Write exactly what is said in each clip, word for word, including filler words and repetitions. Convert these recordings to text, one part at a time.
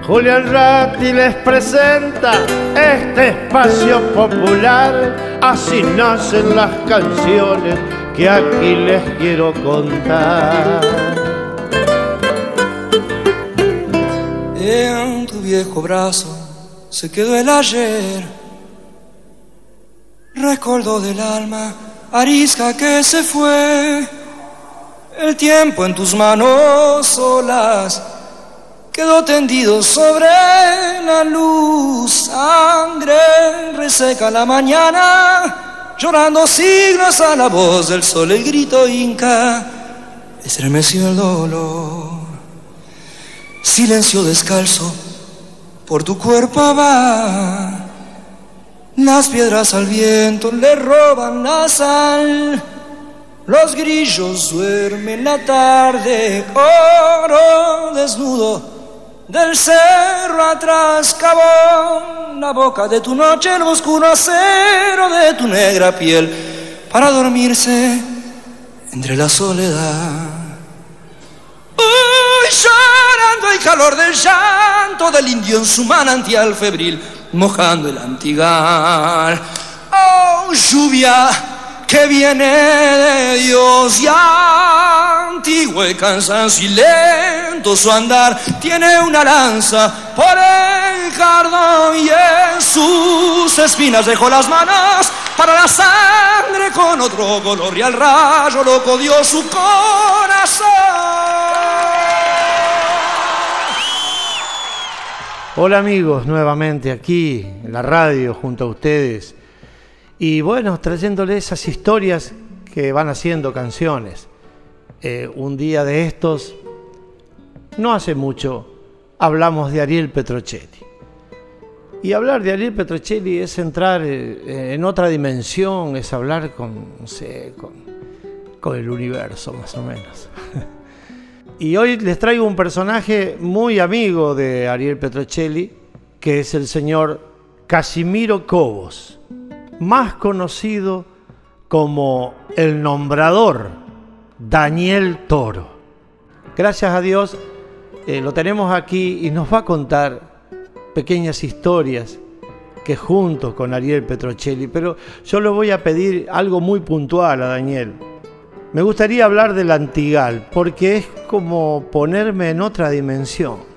Julián Ratti les presenta este espacio popular. Así nacen las canciones que aquí les quiero contar. En tu viejo brazo se quedó el ayer, recuerdo del alma arisca que se fue. El tiempo en tus manos solas quedó tendido sobre la luz. Sangre reseca la mañana, llorando siglos a la voz del sol. El grito inca estremeció el dolor. Silencio descalzo por tu cuerpo va. Las piedras al viento le roban la sal. Los grillos duermen la tarde. Oro desnudo del cerro atrás cavó la boca de tu noche, el oscuro acero de tu negra piel, para dormirse entre la soledad. Uy, llorando el calor del llanto del indio en su manantial febril, mojando el antigal. Oh, lluvia que viene de Dios, ya antiguo y cansancio y lento su andar, tiene una lanza por el cardón y en sus espinas dejó las manos para la sangre con otro color, y al rayo loco dio su corazón. Hola amigos, nuevamente aquí en la radio junto a ustedes. Y bueno, trayéndoles esas historias que van haciendo canciones. Eh, un día de estos, no hace mucho, hablamos de Ariel Petrocelli. Y hablar de Ariel Petrocelli es entrar eh, en otra dimensión, es hablar con, no sé, con, con el universo más o menos. Y hoy les traigo un personaje muy amigo de Ariel Petrocelli, que es el señor Casimiro Cobos, más conocido como el nombrador Daniel Toro. Gracias a Dios eh, lo tenemos aquí y nos va a contar pequeñas historias que junto con Ariel Petrocelli, pero yo le voy a pedir algo muy puntual a Daniel. Me gustaría hablar del Antigal porque es como ponerme en otra dimensión.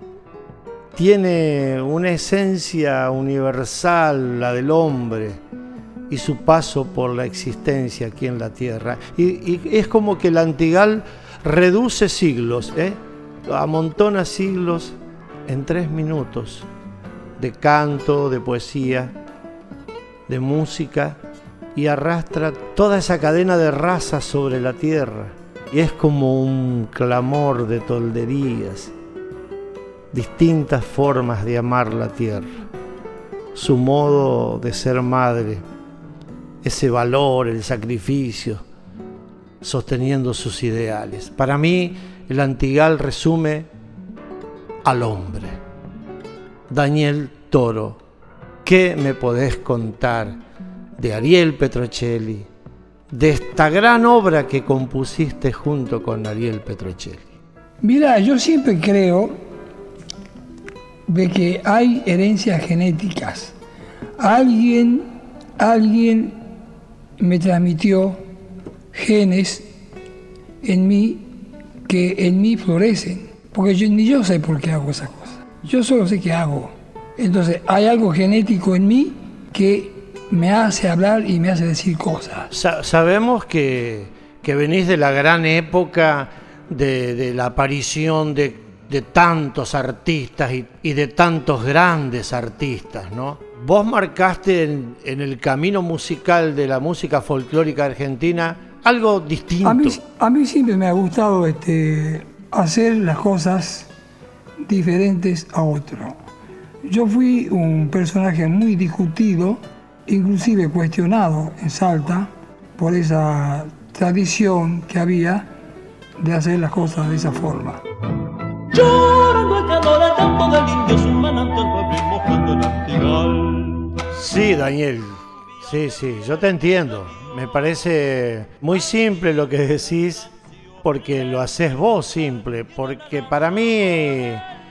Tiene una esencia universal, la del hombre, y su paso por la existencia aquí en la tierra. Y, y es como que el Antigal reduce siglos, ¿eh? amontona siglos en tres minutos de canto, de poesía, de música, y arrastra toda esa cadena de razas sobre la tierra. Y es como un clamor de tolderías, distintas formas de amar la tierra, su modo de ser madre, ese valor, el sacrificio, sosteniendo sus ideales. Para mí, el Antigal resume al hombre. Daniel Toro, ¿qué me podés contar de Ariel Petrocelli, de esta gran obra que compusiste junto con Ariel Petrocelli? Mira, yo siempre creo de que hay herencias genéticas. Alguien, alguien me transmitió genes en mí que en mí florecen, porque yo, ni yo sé por qué hago esas cosas. Yo solo sé qué hago. Entonces hay algo genético en mí que me hace hablar y me hace decir cosas. Sa- sabemos que, que venís de la gran época de, de la aparición de, de tantos artistas y, y de tantos grandes artistas, ¿no? Vos marcaste en, en el camino musical de la música folclórica argentina algo distinto. A mí, a mí siempre me ha gustado este, hacer las cosas diferentes a otro. Yo fui un personaje muy discutido, inclusive cuestionado en Salta por esa tradición que había de hacer las cosas de esa forma. Llorando el calor, el canto del indio, su manantial febril mojando el antigal. Sí, Daniel, sí, sí, yo te entiendo. Me parece muy simple lo que decís, porque lo haces vos simple, porque para mí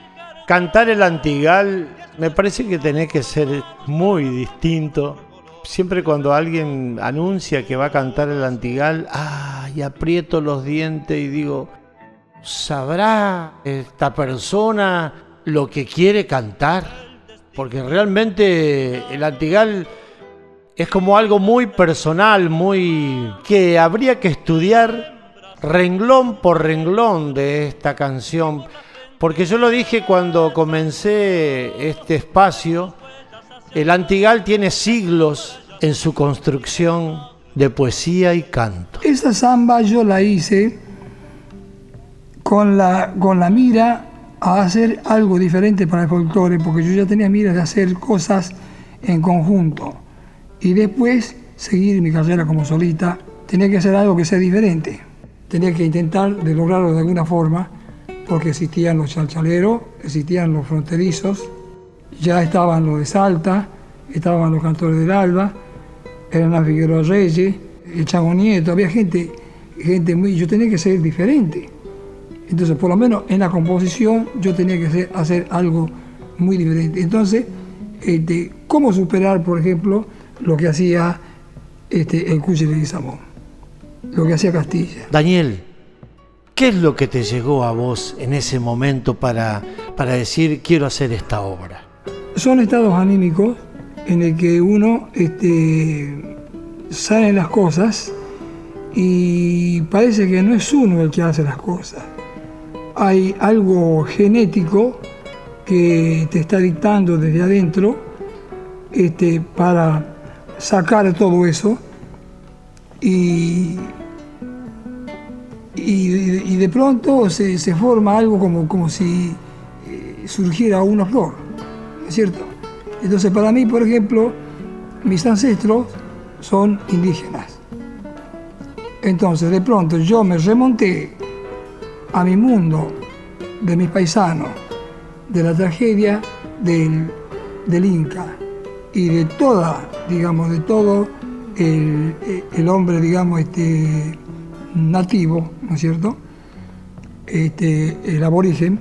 cantar el Antigal me parece que tenés que ser muy distinto. Siempre cuando alguien anuncia que va a cantar el Antigal, ah, y aprieto los dientes y digo, ¿sabrá esta persona lo que quiere cantar? Porque realmente el Antigal es como algo muy personal, muy que habría que estudiar renglón por renglón de esta canción. Porque yo lo dije cuando comencé este espacio, el Antigal tiene siglos en su construcción de poesía y canto. Esa samba yo la hice con la, con la mira a hacer algo diferente para el folclore, porque yo ya tenía mira de hacer cosas en conjunto. Y después seguir mi carrera como solista, tenía que hacer algo que sea diferente. Tenía que intentar de lograrlo de alguna forma, porque existían los chalchaleros, existían los fronterizos, ya estaban los de Salta, estaban los cantores del Alba, Hernán Figueroa Reyes, el Chango Nieto, había gente, gente muy... Yo tenía que ser diferente. Entonces, por lo menos en la composición, yo tenía que hacer, hacer algo muy diferente. Entonces, este, ¿cómo superar, por ejemplo, lo que hacía este, el Cuchi Leguizamón, lo que hacía Castilla? Daniel, ¿qué es lo que te llegó a vos en ese momento para, para decir quiero hacer esta obra? Son estados anímicos en el que uno este, sale las cosas y parece que no es uno el que hace las cosas. Hay algo genético que te está dictando desde adentro este, para sacar todo eso y, y, y de pronto se, se forma algo como, como si eh, surgiera una flor, ¿no es cierto? Entonces para mí, por ejemplo, mis ancestros son indígenas. Entonces de pronto yo me remonté a mi mundo, de mis paisanos, de la tragedia del, del Inca y de toda, digamos, de todo el, el hombre, digamos, este, nativo, ¿no es cierto? Este, el aborigen.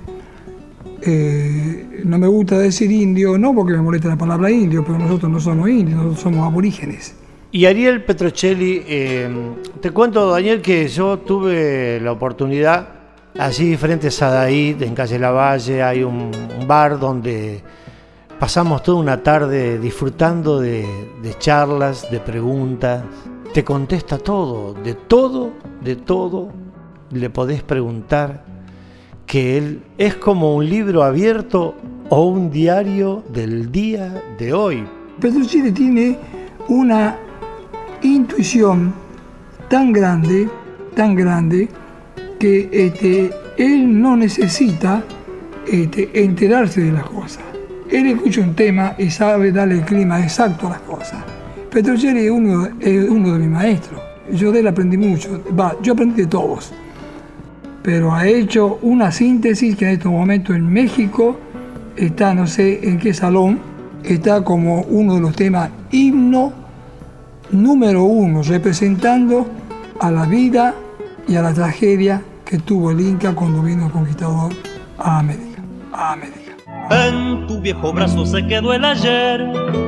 Eh, no me gusta decir indio, no porque me molesta la palabra indio, pero nosotros no somos indios, nosotros somos aborígenes. Y Ariel Petrocelli, eh, te cuento, Daniel, que yo tuve la oportunidad, allí frente a Sadaí, en Calle Lavalle, hay un, un bar donde pasamos toda una tarde disfrutando de, de charlas, de preguntas. Te contesta todo, de todo, de todo, le podés preguntar, que él es como un libro abierto o un diario del día de hoy. Petrocelli tiene una intuición tan grande, tan grande, que este, él no necesita este, enterarse de las cosas. Él escucha un tema y sabe darle el clima exacto a las cosas. Petrocelli es uno, es uno de mis maestros. Yo de él aprendí mucho. Va, yo aprendí de todos. Pero ha hecho una síntesis que en estos momentos en México está, no sé en qué salón, está como uno de los temas himno número uno, representando a la vida y a la tragedia que tuvo el Inca cuando vino el conquistador a América. A América. En tu viejo brazo se quedó el ayer,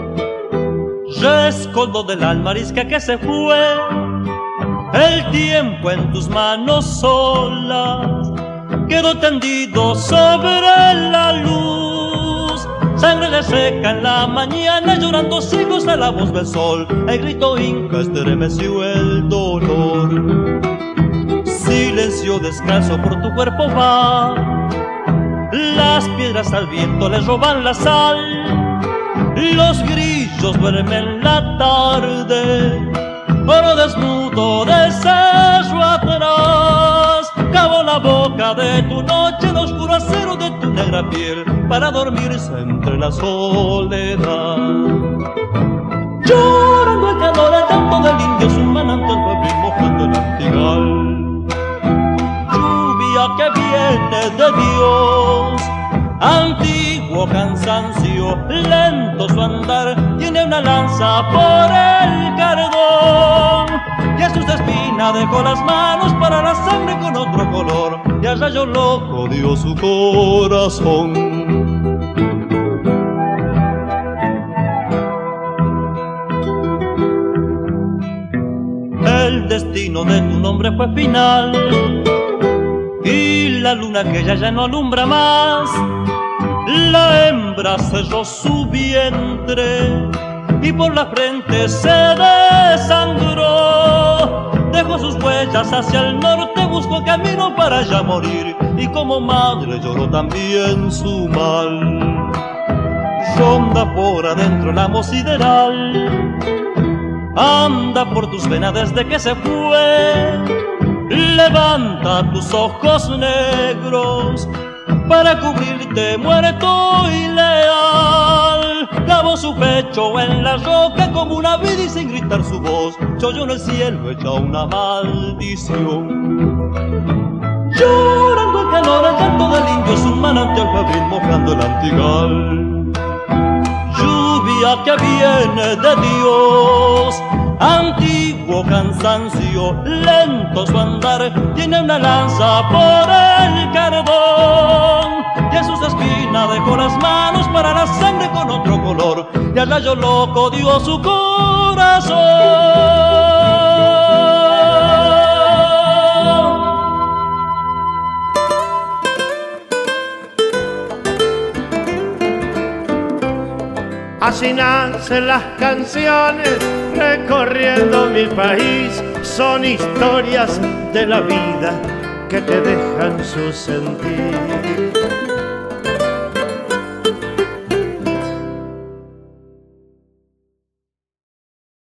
rescoldo del alma arisca que se fue. El tiempo en tus manos solas quedó tendido sobre la luz. Sangre le seca en la mañana, llorando siglos de la voz del sol. El grito inca estremeció el dolor. Silencio descalzo por tu cuerpo va. Las piedras al viento les roban la sal. Los grillos duermen la tarde. Oro desnudo del cerro atrás, cavó la boca de tu noche, el oscuro acero de tu negra piel, para dormirse entre la soledad. Llorando el calor, el canto del indio, su manantial febril mojando el antigal. Lluvia que viene de Dios, antiguo cansancio, lento su andar, tiene una lanza por el cardón. Y a sus espinas dejó las manos para la sangre con otro color, y a rayo loco dio su corazón. el destino de tu nombre fue final. Y la luna que ya ya no alumbra más, la hembra cerró su vientre y por la frente se desangró. Dejó sus huellas hacia el norte, buscó camino para ya morir, y como madre lloró también su mal. Ronda por adentro el amo sideral, anda por tus venas desde que se fue. Levanta tus ojos negros para cubrirte muerto y leal. Clavó su pecho en la roca como una vida y sin gritar su voz cholló en el cielo hecha una maldición. Llorando el calor, el llanto del indio es un manantial febril mojando el antigal. Lluvia que viene de Dios, antiguo cansancio, lento su andar, tiene una lanza por el cardón, y en sus esquinas dejó las manos para la sangre con otro color, y al rayo loco dio su corazón. Así nacen las canciones recorriendo mi país, son historias de la vida que te dejan su sentir.